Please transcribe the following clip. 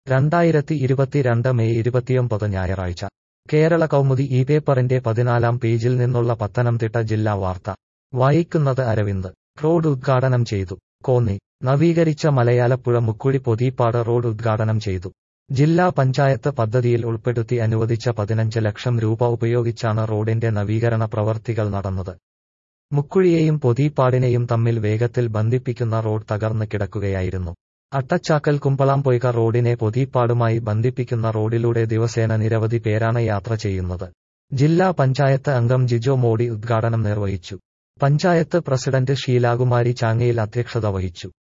2022 May 29 ഞായറാഴ്ച കേരള കൗമുദി ഈ പേപ്പറിന്റെ 14-ാം പേജിൽ നിന്നുള്ള പത്തനംതിട്ട ജില്ലാ വാർത്ത വായിക്കുന്നത് അരവിന്ദ്. റോഡ് ഉദ്ഘാടനം ചെയ്തു. കോന്നി നവീകരിച്ച മലയാലപ്പുഴ മുക്കുഴി പൊതിപ്പാട് റോഡ് ഉദ്ഘാടനം ചെയ്തു. ജില്ലാ പഞ്ചായത്ത് പദ്ധതിയിൽ ഉൾപ്പെടുത്തി അനുവദിച്ച 15 ലക്ഷം രൂപ ഉപയോഗിച്ചാണ് റോഡിന്റെ നവീകരണ പ്രവർത്തികൾ നടന്നത്. മുക്കുഴിയെയും പൊതിപ്പാടിനെയും തമ്മിൽ വേഗത്തിൽ ബന്ധിപ്പിക്കുന്ന റോഡ് തകർന്ന് കിടക്കുകയായിരുന്നു. അട്ടച്ചാക്കൽ കുമ്പളാംപൊയ്ക റോഡിനെ പൊതിപ്പാടുമായി ബന്ധിപ്പിക്കുന്ന റോഡിലൂടെ ദിവസേന നിരവധി പേരാണ് യാത്ര ചെയ്യുന്നത്. ജില്ലാ പഞ്ചായത്ത് അംഗം ജിജോ മോഡി ഉദ്ഘാടനം നിർവഹിച്ചു. പഞ്ചായത്ത് പ്രസിഡന്റ് ഷീലാകുമാരി ചാങ്ങയിൽ അധ്യക്ഷത വഹിച്ചു.